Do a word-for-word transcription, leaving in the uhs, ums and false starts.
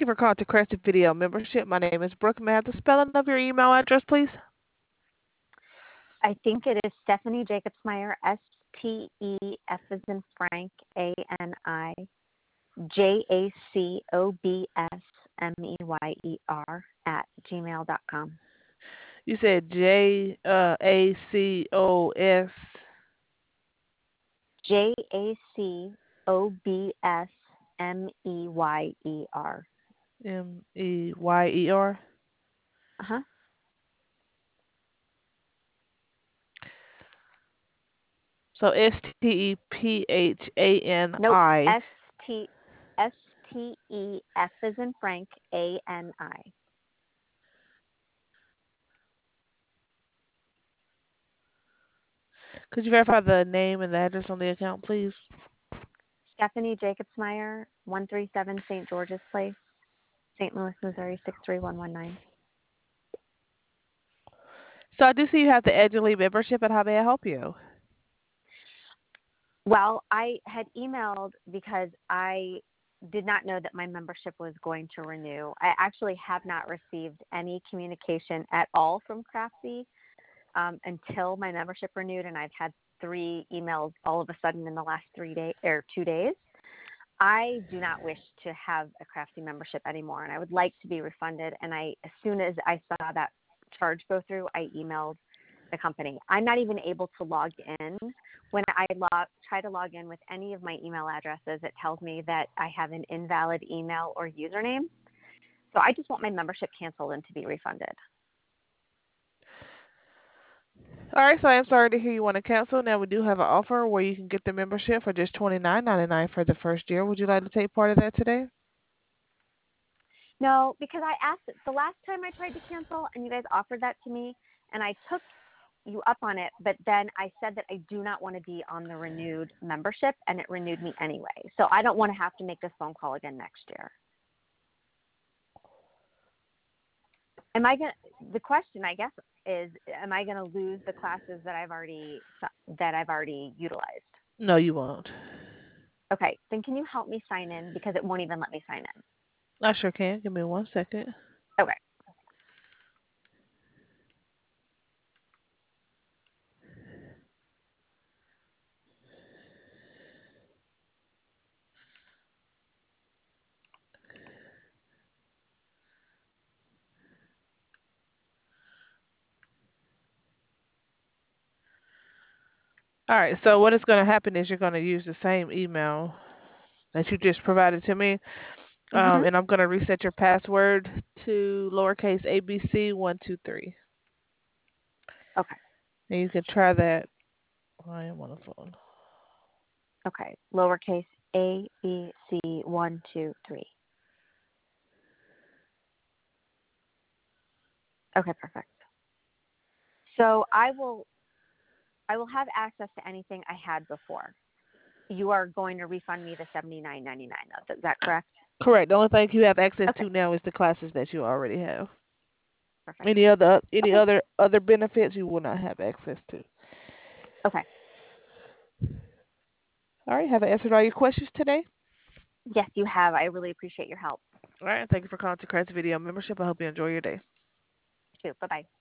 for calling to Crescent Video Membership. My name is Brooke. May I have the spelling of your email address, please? I think it is Stephanie Jacobsmeyer, S T E F as in Frank, A N I, J A C O B S M E Y E R at gmail dot com. You said J uh, A C O S. J A C O B S M E Y E R. M E Y E R. Uh-huh. So S T E P H A N Nope. I. S T S T E F as in Frank, A N I. Could you verify the name and the address on the account, please? Stephanie Jacobsmeyer, one three seven Saint George's Place, Saint Louis, Missouri, six three one one nine. So I do see you have the Edgerly membership, and how may I help you? Well, I had emailed because I did not know that my membership was going to renew. I actually have not received any communication at all from Craftsy um, until my membership renewed, and I've had three emails all of a sudden in the last three days or two days. I do not wish to have a Craftsy membership anymore, and I would like to be refunded. And I, as soon as I saw that charge go through, I emailed the company. I'm not even able to log in. When I log, try to log in with any of my email addresses, it tells me that I have an invalid email or username. So I just want my membership canceled and to be refunded. All right, so I'm sorry to hear you want to cancel. Now, we do have an offer where you can get the membership for just twenty-nine ninety-nine for the first year. Would you like to take part of that today? No, because I asked the last time I tried to cancel and you guys offered that to me and I took you up on it, but then I said that I do not want to be on the renewed membership and it renewed me anyway. So I don't want to have to make this phone call again next year. Am I going to, the question I guess is, am I going to lose the classes that I've already, that I've already utilized? No, you won't. Okay, then can you help me sign in because it won't even let me sign in? I sure can. Give me one second. Okay. All right, so what is going to happen is you're going to use the same email that you just provided to me, um, Mm-hmm. and I'm going to reset your password to lowercase a b c one two three. Okay. And you can try that. I am on the phone. Okay. Lowercase a, b, c, one, two, three. Okay, perfect. So I will I will have access to anything I had before. You are going to refund me the seventy-nine ninety-nine though. Is that correct? Correct. The only thing you have access Okay, to now is the classes that you already have. perfect. Any other any Okay. other other benefits you will not have access to. Okay. All right. Have I answered all your questions today? Yes, you have. I really appreciate your help. All right. Thank you for calling to Crescent Video Membership. I hope you enjoy your day. Too. Bye bye.